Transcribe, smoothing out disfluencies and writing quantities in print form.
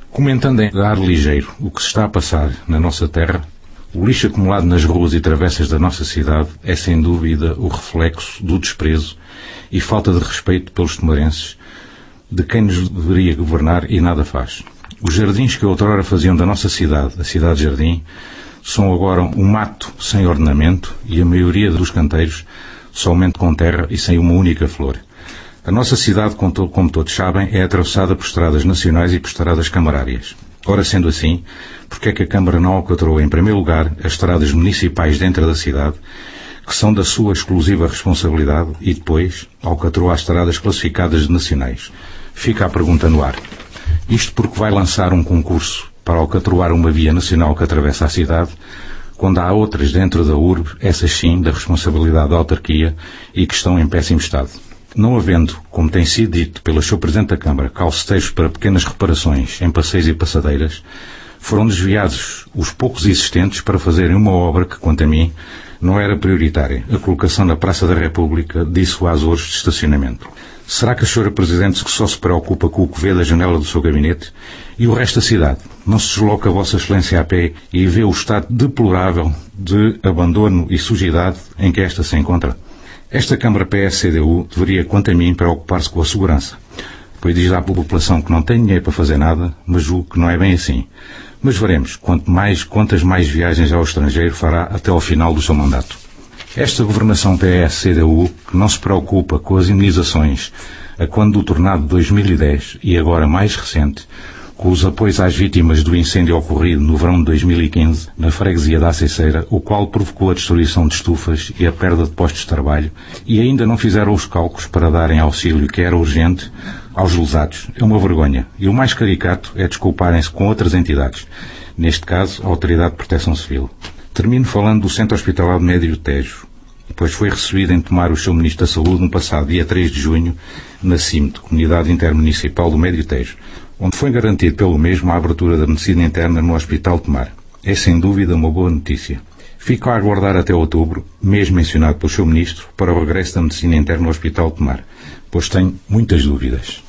Comentando em ar ligeiro o que se está a passar na nossa terra, o lixo acumulado nas ruas e travessas da nossa cidade é sem dúvida o reflexo do desprezo e falta de respeito pelos timorenses, de quem nos deveria governar e nada faz. Os jardins que outrora faziam da nossa cidade a cidade-jardim são agora um mato sem ornamento e a maioria dos canteiros somente com terra e sem uma única flor. A nossa cidade, como todos sabem, é atravessada por estradas nacionais e por estradas camarárias. Ora, sendo assim, porque é que a Câmara não alcatrou, em primeiro lugar, as estradas municipais dentro da cidade, que são da sua exclusiva responsabilidade, e depois alcatrou as estradas classificadas de nacionais? Fica a pergunta no ar. Isto porque vai lançar um concurso para alcatroar uma via nacional que atravessa a cidade, quando há outras dentro da urbe, essas sim, da responsabilidade da autarquia, e que estão em péssimo estado. Não havendo, como tem sido dito pelo Sr. Presidente da Câmara, calceteiros para pequenas reparações em passeios e passadeiras, foram desviados os poucos existentes para fazerem uma obra que, quanto a mim, não era prioritária, a colocação na Praça da República de dissuasores de estacionamento. Será que a Sra. Presidente só se preocupa com o que vê da janela do seu gabinete? E o resto da cidade? Não se desloca Vossa Excelência a pé e vê o estado deplorável de abandono e sujidade em que esta se encontra? Esta Câmara PS-CDU deveria, quanto a mim, preocupar-se com a segurança, pois diz à população que não tem dinheiro para fazer nada, mas julgo que não é bem assim. Mas veremos quantas mais viagens ao estrangeiro fará até ao final do seu mandato. Esta governação PS-CDU, que não se preocupa com as indenizações a quando do tornado de 2010 e agora mais recente, com os apoios às vítimas do incêndio ocorrido no verão de 2015 na freguesia da Aceiceira, o qual provocou a destruição de estufas e a perda de postos de trabalho, e ainda não fizeram os cálculos para darem auxílio que era urgente aos lesados. É uma vergonha. E o mais caricato é desculparem-se com outras entidades, neste caso a Autoridade de Proteção Civil. Termino falando do Centro Hospitalar de Médio Tejo, pois foi recebido em Tomar o seu Ministro da Saúde no passado dia 3 de junho na CIMT, Comunidade Intermunicipal do Médio Tejo, onde foi garantido pelo mesmo a abertura da medicina interna no Hospital de Tomar. É sem dúvida uma boa notícia. Fico a aguardar até outubro, mês mencionado pelo seu Ministro, para o regresso da medicina interna no Hospital de Tomar, pois tenho muitas dúvidas.